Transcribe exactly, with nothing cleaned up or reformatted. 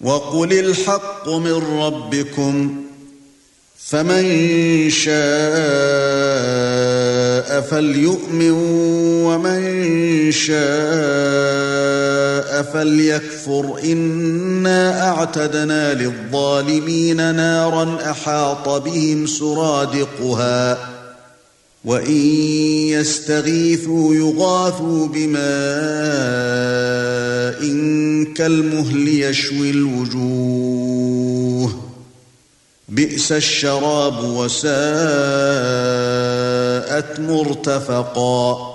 وَقُلِ الْحَقُّ مِنْ رَبِّكُمْ فَمَنْ شَاءَ فَلْيُؤْمِنْ وَمَنْ شَاءَ فَلْيَكْفُرْ إِنَّا أَعْتَدْنَا لِلظَّالِمِينَ نَارًا أَحَاطَ بِهِمْ سُرَادِقُهَا وَإِنْ يَسْتَغِيثُوا يُغَاثُوا بِمَاءٍ كَالْمُهْلِ يَشْوِي الْوُجُوهَ بِئْسَ الشَّرَابُ وَسَاءَتْ مُرْتَفَقًا